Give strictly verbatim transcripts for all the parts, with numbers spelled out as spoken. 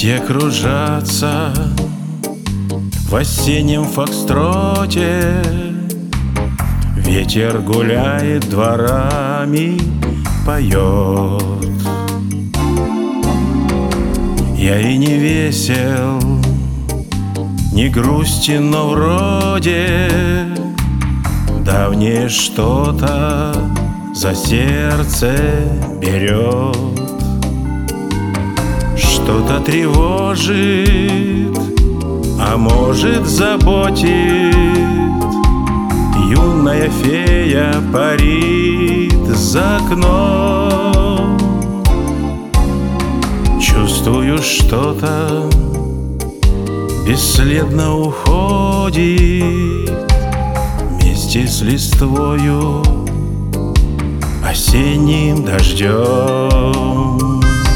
Листья кружатся в осеннем фокстроте, ветер гуляет дворами, поет. Я и не весел, не грустен, но вроде давнее что-то за сердце берет. Что-то тревожит, а может заботит. Юная фея парит за окном. Чувствую, что-то бесследно уходит вместе с листвою, осенним дождем.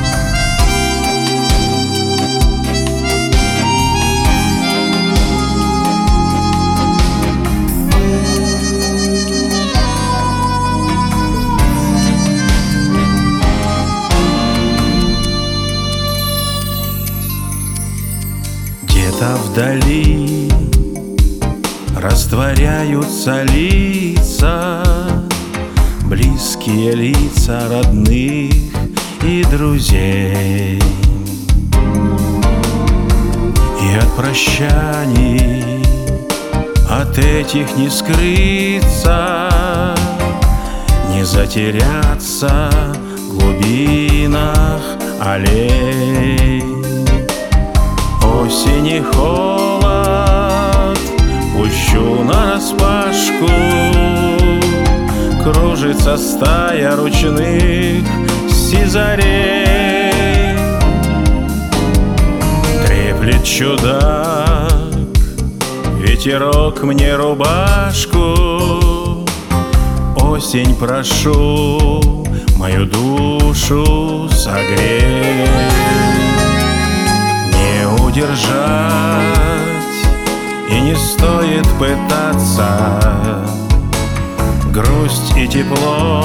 Где-то вдали растворяются лица, близкие лица родных и друзей. И от прощаний от этих не скрыться, не затеряться в глубинах аллей. Осень и холод пущу нараспашку, кружится стая ручных сизарей. Треплет чудак, ветерок мне рубашку. Осень, прошу, мою душу согрей. Удержать и не стоит пытаться, грусть и тепло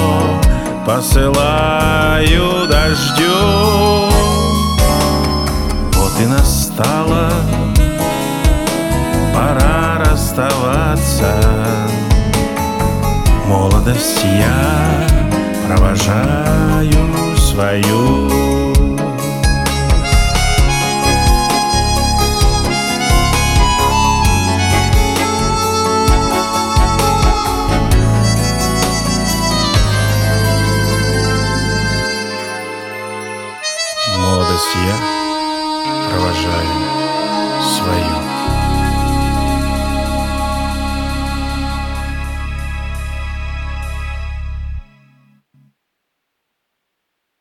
посылаю дождю. Вот и настала пора расставаться. Молодость я провожаю свою. Молодость я провожаю свою.